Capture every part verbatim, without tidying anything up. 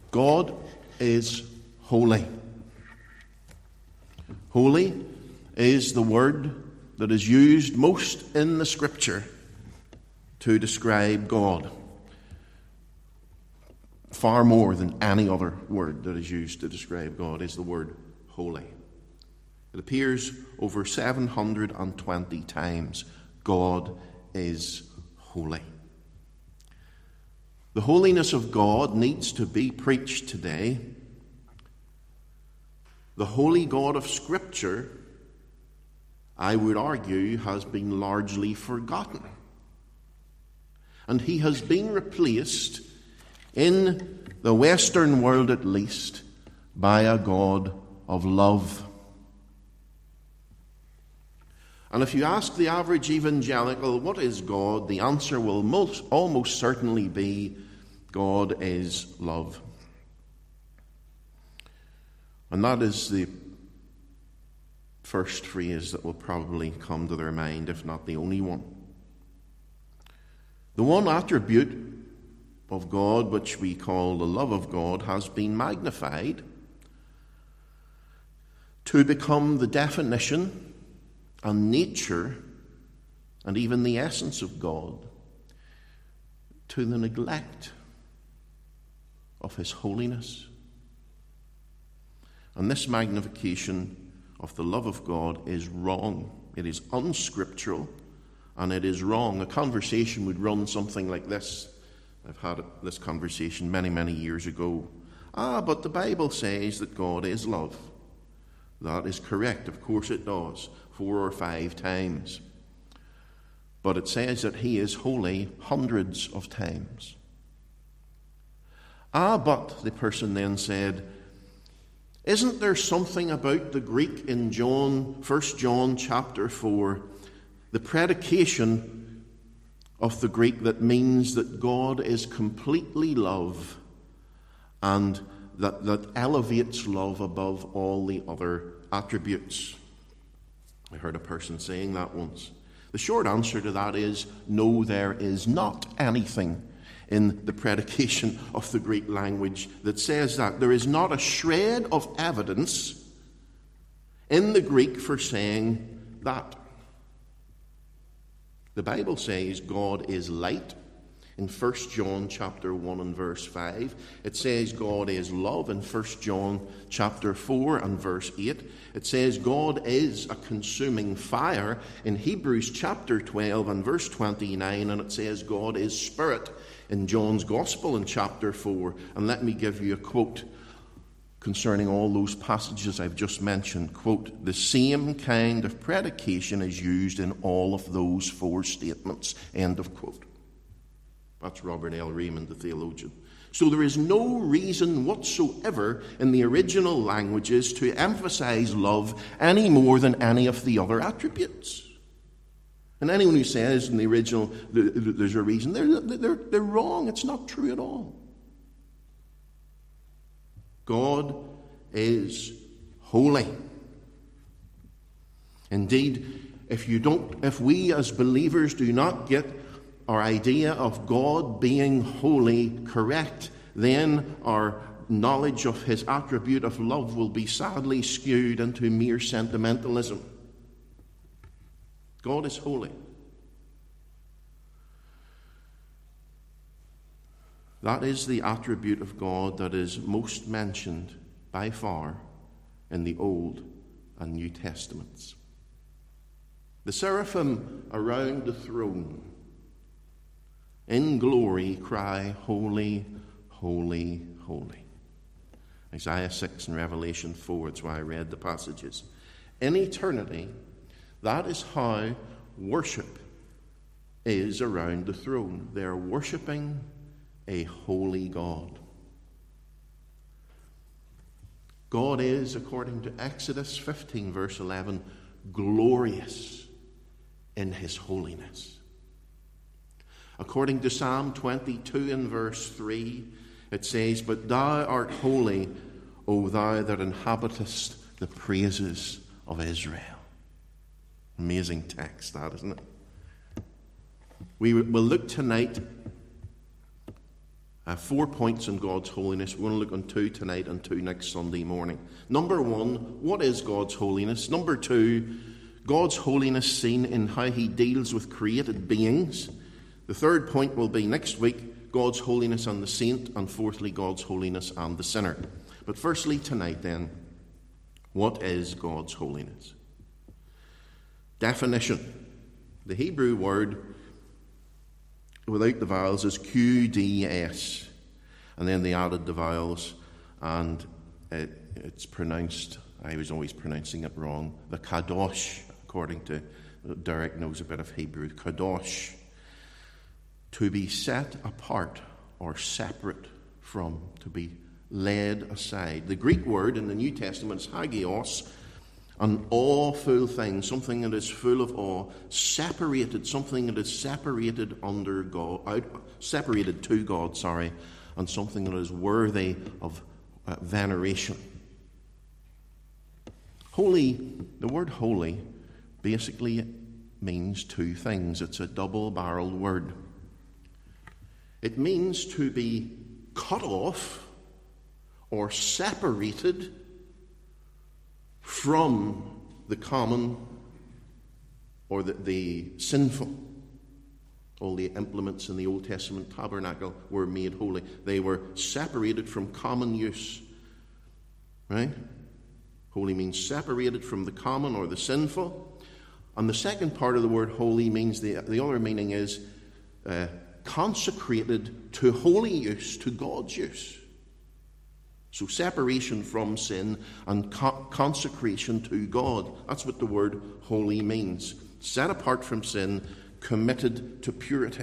God is holy. Holy is the word that is used most in the Scripture to describe God, far more than any other word that is used to describe God, is the word holy. It appears over seven hundred twenty times. God is holy. The holiness of God needs to be preached today. The holy God of Scripture, I would argue, has been largely forgotten. And he has been replaced, in the Western world at least, by a God of love. And if you ask the average evangelical, what is God? The answer will most, almost certainly be, God is love. And that is the first phrase that will probably come to their mind, if not the only one. The one attribute of God, which we call the love of God, has been magnified to become the definition and nature and even the essence of God, to the neglect of his holiness. And this magnification of the love of God is wrong. It is unscriptural, and it is wrong. A conversation would run something like this. I've had this conversation many, many years ago. Ah, but the Bible says that God is love. That is correct. Of course it does. Four or five times. But it says that he is holy hundreds of times. Ah, but, the person then said, isn't there something about the Greek in John, First John chapter four, the predication of the Greek that means that God is completely love, and that, that elevates love above all the other attributes? I heard a person saying that once. The short answer to that is, no, there is not anything in the predication of the Greek language that says that. There is not a shred of evidence in the Greek for saying that. The Bible says God is light. In First John chapter one and verse five, it says God is love. In First John chapter four and verse eight, it says God is a consuming fire. In Hebrews chapter twelve and verse twenty-nine, and it says God is spirit in John's Gospel in chapter four. And let me give you a quote concerning all those passages I've just mentioned. Quote, the same kind of predication is used in all of those four statements. End of quote. That's Robert L. Raymond, the theologian. So there is no reason whatsoever in the original languages to emphasize love any more than any of the other attributes. And anyone who says in the original there's a reason, they're, they're, they're wrong. It's not true at all. God is holy. Indeed, if you don't, if we as believers do not get our idea of God being holy correct, then our knowledge of his attribute of love will be sadly skewed into mere sentimentalism. God is holy. That is the attribute of God that is most mentioned by far in the Old and New Testaments. The seraphim around the throne in glory cry, holy, holy, holy. Isaiah six and Revelation four, that's why I read the passages. In eternity, that is how worship is around the throne. They're worshipping a holy God. God is, according to Exodus fifteen, verse eleven, glorious in his holiness. According to Psalm twenty-two and verse three, it says, but thou art holy, O thou that inhabitest the praises of Israel. Amazing text, that, isn't it? We will look tonight Uh, four points on God's holiness. We're going to look on two tonight and two next Sunday morning. Number one, what is God's holiness? Number two, God's holiness seen in how he deals with created beings. The third point will be next week, God's holiness and the saint, and fourthly, God's holiness and the sinner. But firstly, tonight then, what is God's holiness? Definition. The Hebrew word without the vowels is Q D S, and then they added the vowels, and it, it's pronounced, I was always pronouncing it wrong, the kadosh, according to Derek knows a bit of Hebrew. Kadosh, to be set apart or separate from, to be laid aside. The Greek word in the New Testament is hagios, an awful thing, something that is full of awe, separated, something that is separated under God, out, separated to God, sorry, and something that is worthy of uh, veneration. Holy, the word holy basically means two things. It's a double-barreled word. It means to be cut off or separated from the common or the, the sinful. All the implements in the Old Testament tabernacle were made holy. They were separated from common use. Right? Holy means separated from the common or the sinful. And the second part of the word holy means, the, the other meaning is uh, consecrated to holy use, to God's use. So separation from sin and co- consecration to God. That's what the word holy means. Set apart from sin, committed to purity.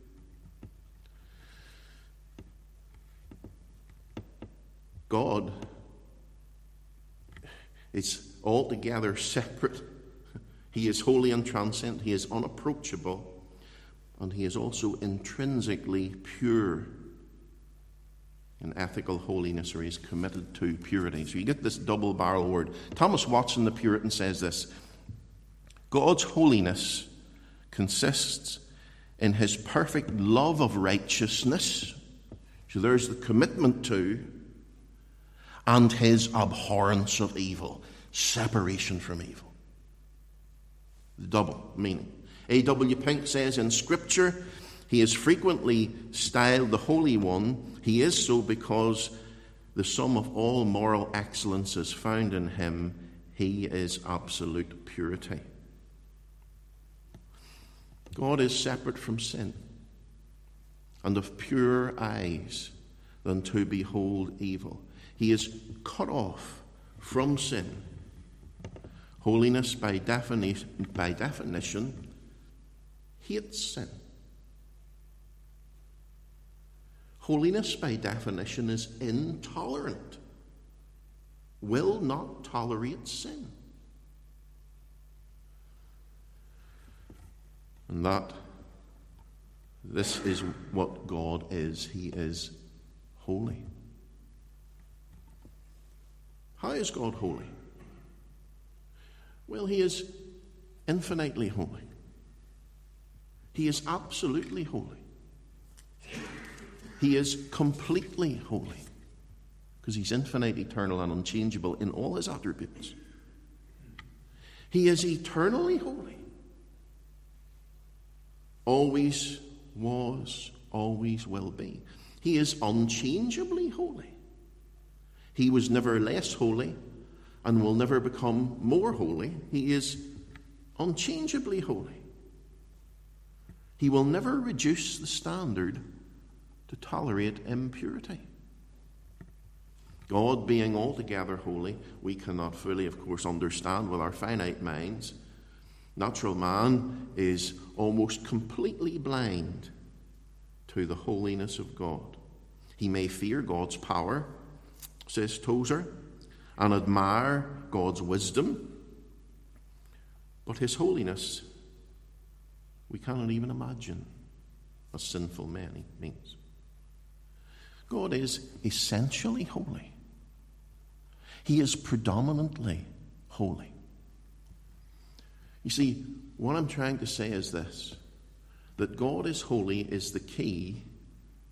God is altogether separate. He is holy and transcendent. He is unapproachable. And he is also intrinsically pure in ethical holiness, or he is committed to purity. So you get this double-barrel word. Thomas Watson, the Puritan, says this: God's holiness consists in his perfect love of righteousness, so there's the commitment to, and his abhorrence of evil, separation from evil. The double meaning. A W Pink says in Scripture, he is frequently styled the Holy One. He is so because the sum of all moral excellence is found in him. He is absolute purity. God is separate from sin and of purer eyes than to behold evil. He is cut off from sin. Holiness, by definition, by definition, hates sin. Holiness, by definition, is intolerant, will not tolerate sin. And that, this is what God is. He is holy. How is God holy? Well, he is infinitely holy. He is absolutely holy. He is completely holy because he's infinite, eternal, and unchangeable in all his attributes. He is eternally holy. Always was, always will be. He is unchangeably holy. He was never less holy and will never become more holy. He is unchangeably holy. He will never reduce the standard to tolerate impurity. God being altogether holy, we cannot fully, of course, understand with our finite minds. Natural man is almost completely blind to the holiness of God. He may fear God's power, says Tozer, and admire God's wisdom, but his holiness we cannot even imagine, as sinful man means. God is essentially holy. He is predominantly holy. You see, what I'm trying to say is this, that God is holy is the key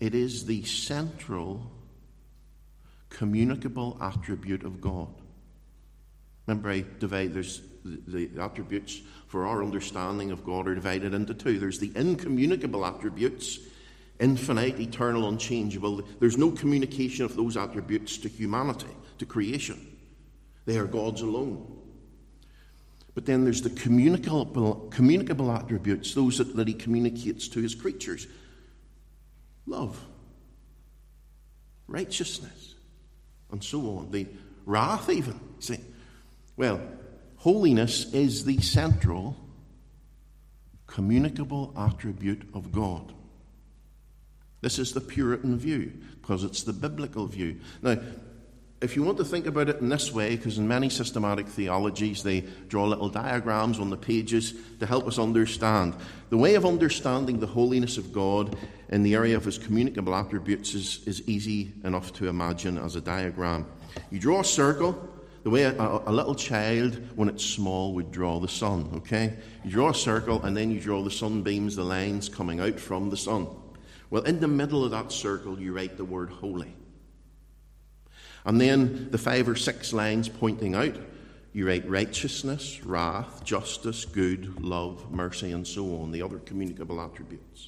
It is the central communicable attribute of God. Remember, I divide, there's the, the attributes for our understanding of God are divided into two. There's the incommunicable attributes, infinite, eternal, unchangeable. There's no communication of those attributes to humanity, to creation. They are God's alone. But then there's the communicable, communicable attributes, those that, that he communicates to his creatures. Love, righteousness, and so on. The wrath even. See, well, holiness is the central communicable attribute of God. This is the Puritan view, because it's the biblical view. Now, if you want to think about it in this way, because in many systematic theologies they draw little diagrams on the pages to help us understand. The way of understanding the holiness of God in the area of his communicable attributes is, is easy enough to imagine as a diagram. You draw a circle, the way a, a little child, when it's small, would draw the sun, okay? You draw a circle, and then you draw the sunbeams, the lines coming out from the sun. Well, in the middle of that circle, you write the word holy. And then the five or six lines pointing out, you write righteousness, wrath, justice, good, love, mercy, and so on, the other communicable attributes.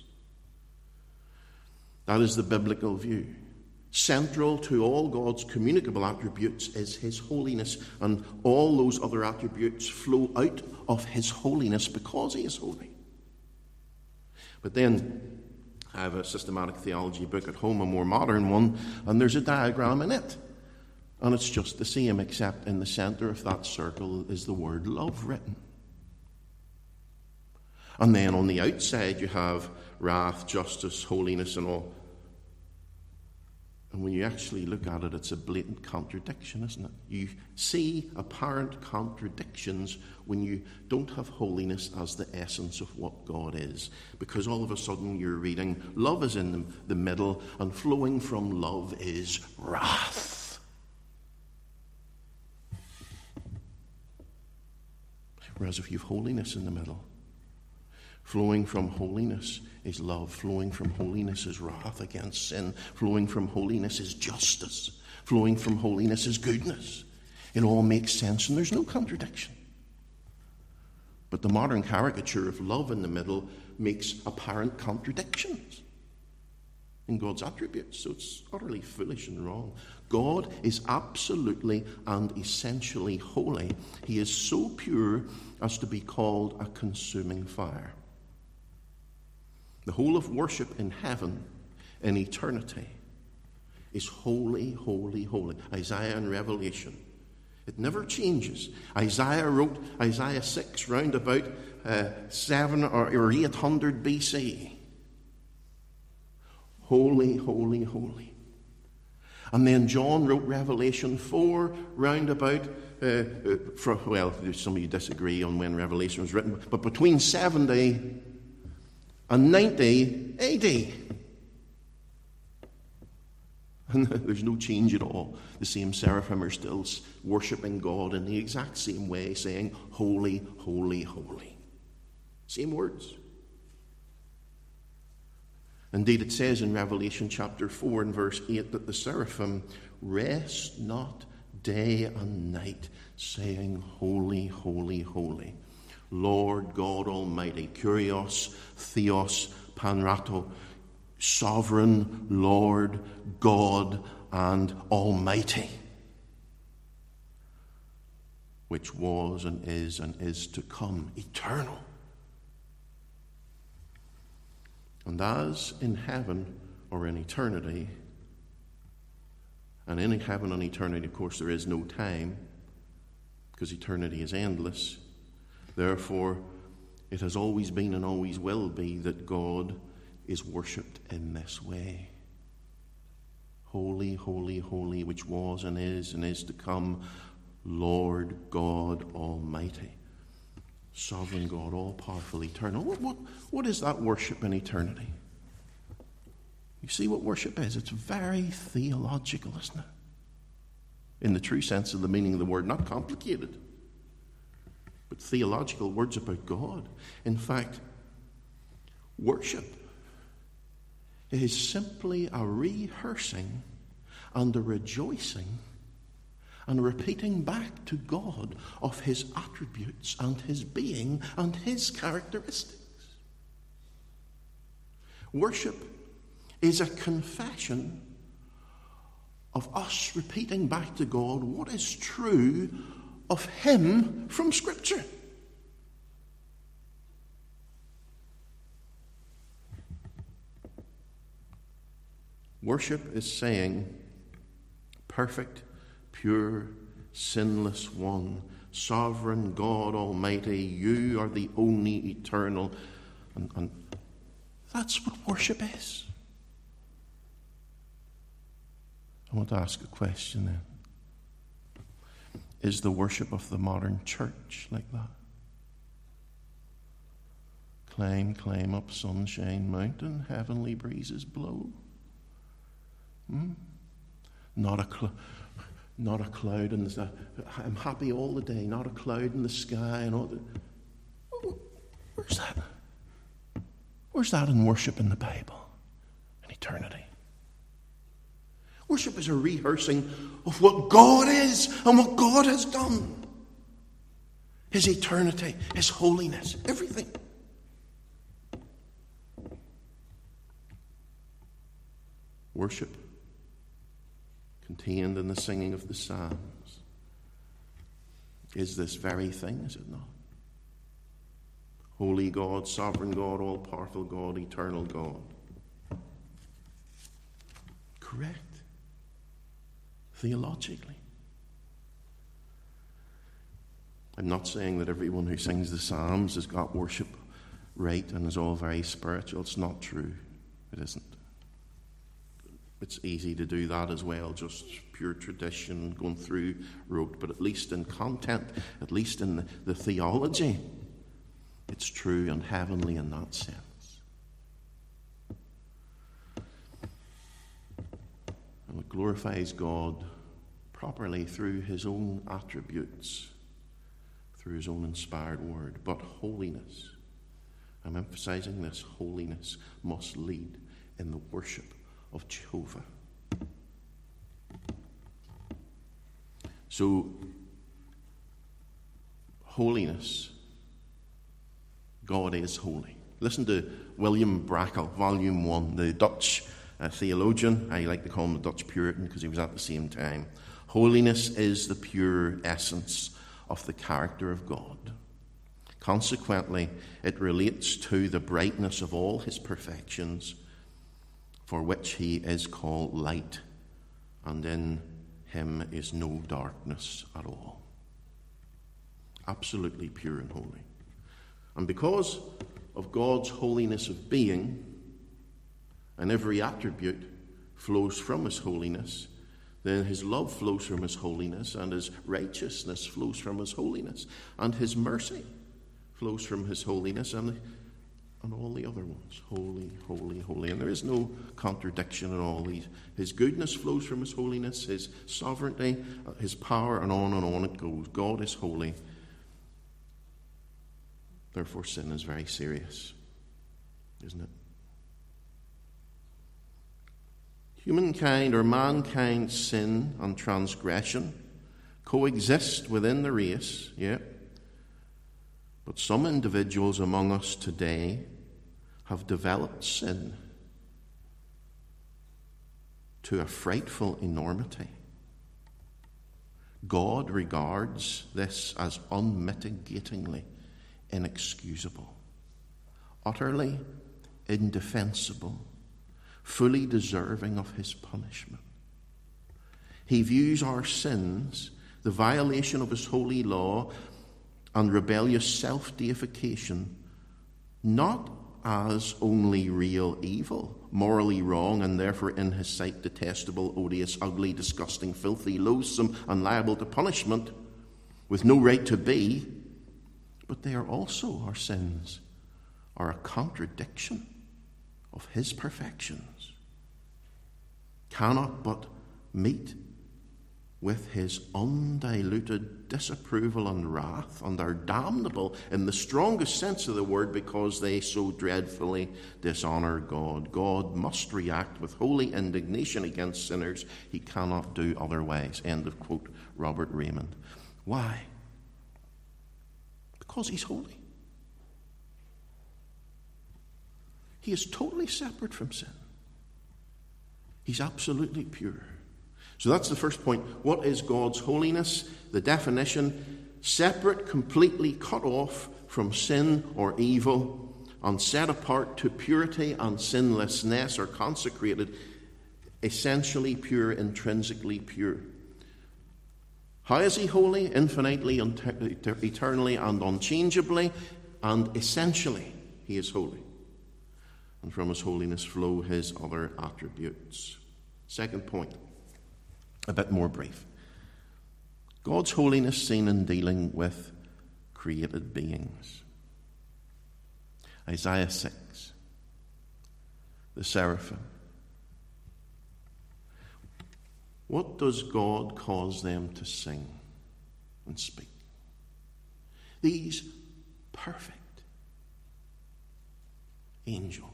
That is the biblical view. Central to all God's communicable attributes is his holiness, and all those other attributes flow out of his holiness because he is holy. But then, I have a systematic theology book at home, a more modern one, and there's a diagram in it. And it's just the same, except in the center of that circle is the word love written. And then on the outside you have wrath, justice, holiness, and all. And when you actually look at it, it's a blatant contradiction, isn't it? You see apparent contradictions when you don't have holiness as the essence of what God is. Because all of a sudden you're reading, love is in the, the middle, and flowing from love is wrath. Whereas if you have holiness in the middle, flowing from holiness is love, flowing from holiness is wrath against sin, flowing from holiness is justice, flowing from holiness is goodness. It all makes sense and there's no contradiction. But the modern caricature of love in the middle makes apparent contradictions in God's attributes. So it's utterly foolish and wrong. God is absolutely and essentially holy. He is so pure as to be called a consuming fire. The whole of worship in heaven, in eternity, is holy, holy, holy. Isaiah and Revelation. It never changes. Isaiah wrote Isaiah six round about uh, seven or, or eight hundred B C. Holy, holy, holy. And then John wrote Revelation four round about, uh, uh, for, well, some of you disagree on when Revelation was written, but between seventy and ninety A D. And there's no change at all. The same seraphim are still worshipping God in the exact same way, saying, holy, holy, holy. Same words. Indeed, it says in Revelation chapter four and verse eight that the seraphim rest not day and night, saying, holy, holy, holy, Lord God Almighty, Kyrios, Theos, Panrato, sovereign Lord God and Almighty, which was and is and is to come, eternal. And as in heaven or in eternity, and in heaven and eternity, of course, there is no time, because eternity is endless. Therefore, it has always been and always will be that God is worshipped in this way. Holy, holy, holy, which was and is and is to come, Lord God Almighty. Sovereign God, all-powerful, eternal. What, what, what is that worship in eternity? You see what worship is? It's very theological, isn't it? In the true sense of the meaning of the word, not complicated, but theological words about God. In fact, worship is simply a rehearsing and a rejoicing and repeating back to God of his attributes and his being and his characteristics. Worship is a confession of us repeating back to God what is true of him from Scripture. Worship is saying, perfect, pure, sinless one, sovereign God Almighty, you are the only eternal. And, and that's what worship is. I want to ask a question then. Is the worship of the modern church like that? Climb, climb up Sunshine Mountain, heavenly breezes blow. Hmm? Not a cl- not a cloud in the. I'm happy all the day. Not a cloud in the sky and all the. Where's that? Where's that in worship in the Bible? In eternity. Worship is a rehearsing of what God is and what God has done. His eternity, his holiness, everything. Worship, contained in the singing of the Psalms, is this very thing, is it not? Holy God, sovereign God, all-powerful God, eternal God. Correct. Theologically. I'm not saying that everyone who sings the Psalms has got worship right and is all very spiritual. It's not true. It isn't. It's easy to do that as well, just pure tradition, going through rote, but at least in content, at least in the, the theology, it's true and heavenly in that sense. And it glorifies God properly through his own attributes, through his own inspired word. But holiness, I'm emphasizing this, holiness must lead in the worship of Jehovah. So, holiness, God is holy. Listen to William Brakel, Volume one, the Dutch uh, theologian. I like to call him the Dutch Puritan because he was at the same time. Holiness is the pure essence of the character of God. Consequently, it relates to the brightness of all his perfections, for which he is called light, and in him is no darkness at all. Absolutely pure and holy. And because of God's holiness of being, and every attribute flows from his holiness, then his love flows from his holiness, and his righteousness flows from his holiness, and his mercy flows from his holiness, and and all the other ones. Holy, holy, holy. And there is no contradiction at all. He, his goodness flows from his holiness, his sovereignty, his power, and on and on it goes. God is holy. Therefore, sin is very serious, isn't it? Humankind or mankind's sin and transgression coexist within the race, yeah. But some individuals among us today have developed sin to a frightful enormity. God regards this as unmitigatingly inexcusable, utterly indefensible, fully deserving of his punishment. He views our sins, the violation of his holy law, and rebellious self-deification, not as only real evil, morally wrong, and therefore in his sight detestable, odious, ugly, disgusting, filthy, loathsome, and liable to punishment, with no right to be, but they are also, our sins, are a contradiction of his perfections, cannot but meet with his undiluted disapproval and wrath, and are damnable in the strongest sense of the word because they so dreadfully dishonor God. God must react with holy indignation against sinners. He cannot do otherwise. End of quote, Robert Raymond. Why? Because he's holy. He is totally separate from sin. He's absolutely pure. So that's the first point. What is God's holiness? The definition: separate, completely cut off from sin or evil, and set apart to purity and sinlessness, or consecrated, essentially pure, intrinsically pure. How is he holy? Infinitely, eternally, and unchangeably, and essentially he is holy. And from his holiness flow his other attributes. Second point, a bit more brief. God's holiness seen in dealing with created beings. Isaiah six, the seraphim. What does God cause them to sing and speak? These perfect angels.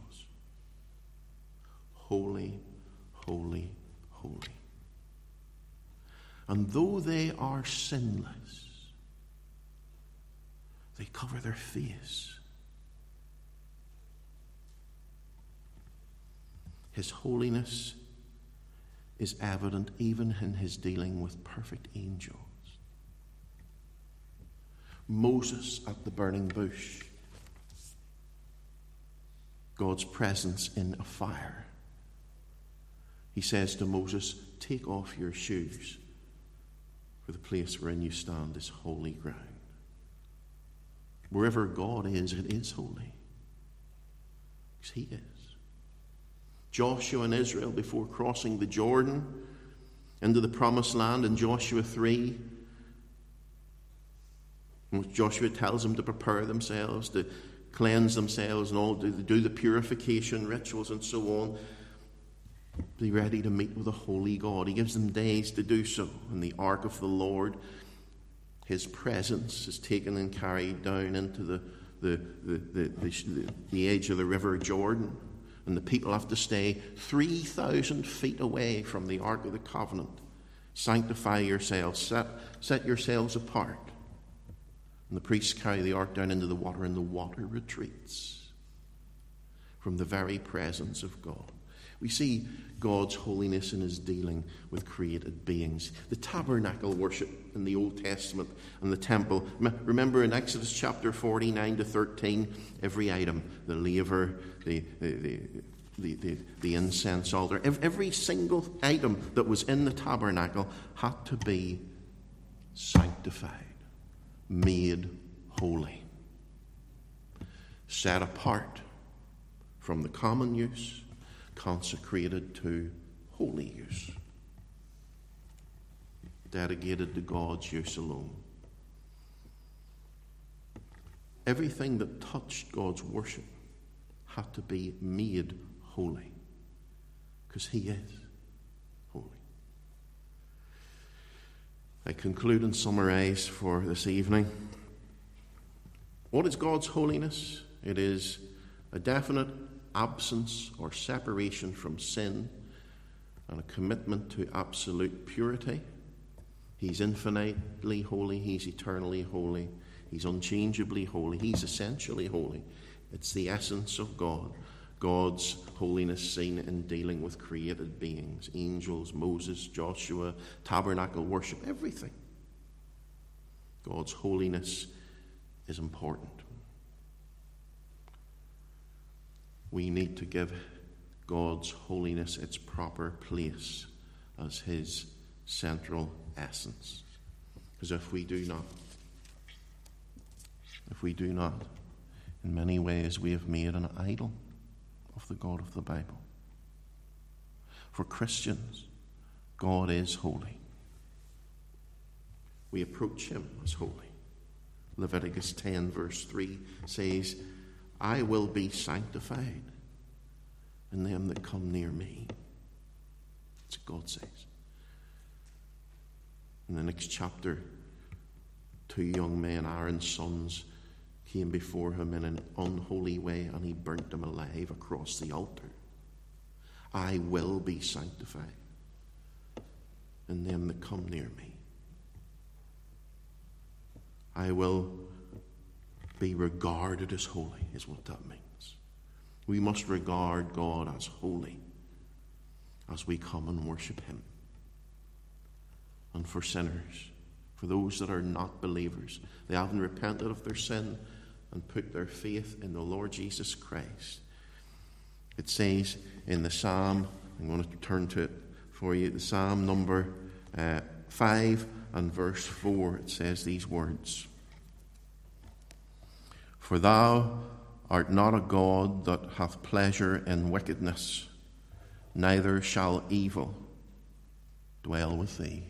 Holy, holy, holy. And though they are sinless, they cover their face. His holiness is evident even in his dealing with perfect angels. Moses at the burning bush, God's presence in a fire. He says to Moses, take off your shoes, for the place wherein you stand is holy ground. Wherever God is, it is holy, because he is. Joshua and Israel, before crossing the Jordan into the promised land in Joshua three, in which Joshua tells them to prepare themselves, to cleanse themselves and all, to do the purification rituals and so on, be ready to meet with a holy God. He gives them days to do so. In the ark of the Lord, his presence is taken and carried down into the, the, the, the, the, the edge of the river Jordan. And the people have to stay three thousand feet away from the Ark of the Covenant. Sanctify yourselves, set, set yourselves apart. And the priests carry the ark down into the water, and the water retreats from the very presence of God. We see God's holiness in his dealing with created beings. The tabernacle worship in the Old Testament and the temple. Remember in Exodus chapter forty-nine to thirteen, every item, the laver, the, the, the, the, the, the incense altar, every single item that was in the tabernacle had to be sanctified, made holy, set apart from the common use, consecrated to holy use, dedicated to God's use alone. Everything that touched God's worship had to be made holy, because he is holy. I conclude and summarize for this evening. What is God's holiness? It is a definite absence or separation from sin and a commitment to absolute purity. He's infinitely holy. He's eternally holy. He's unchangeably holy. He's essentially holy. It's the essence of God. God's holiness seen in dealing with created beings, angels, Moses, Joshua, tabernacle worship, everything. God's holiness is important. We need to give God's holiness its proper place as his central essence. Because if we do not, if we do not, in many ways we have made an idol of the God of the Bible. For Christians, God is holy. We approach him as holy. Leviticus ten verse three says, I will be sanctified in them that come near me. That's what God says. In the next chapter, two young men, Aaron's sons, came before him in an unholy way, and he burnt them alive across the altar. I will be sanctified in them that come near me. I will be regarded as holy, is what that means. We must regard God as holy as we come and worship him. And for sinners, for those that are not believers, they haven't repented of their sin and put their faith in the Lord Jesus Christ. It says in the Psalm, I'm going to turn to it for you, the Psalm number uh, five and verse four, it says these words. For thou art not a God that hath pleasure in wickedness, neither shall evil dwell with thee.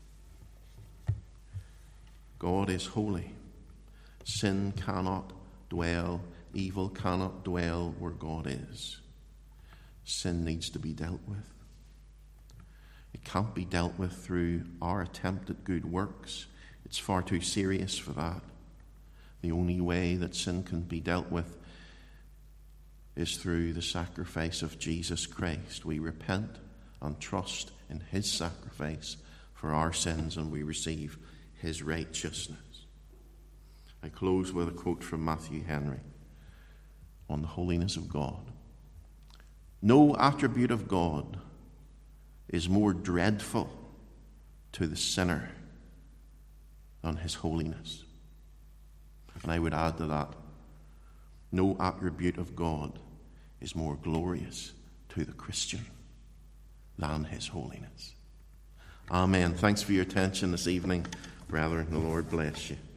God is holy. Sin cannot dwell, evil cannot dwell where God is. Sin needs to be dealt with. It can't be dealt with through our attempt at good works. It's far too serious for that. The only way that sin can be dealt with is through the sacrifice of Jesus Christ. We repent and trust in his sacrifice for our sins, and we receive his righteousness. I close with a quote from Matthew Henry on the holiness of God. No attribute of God is more dreadful to the sinner than his holiness. And I would add to that, no attribute of God is more glorious to the Christian than his holiness. Amen. Thanks for your attention this evening, brethren. The Lord bless you.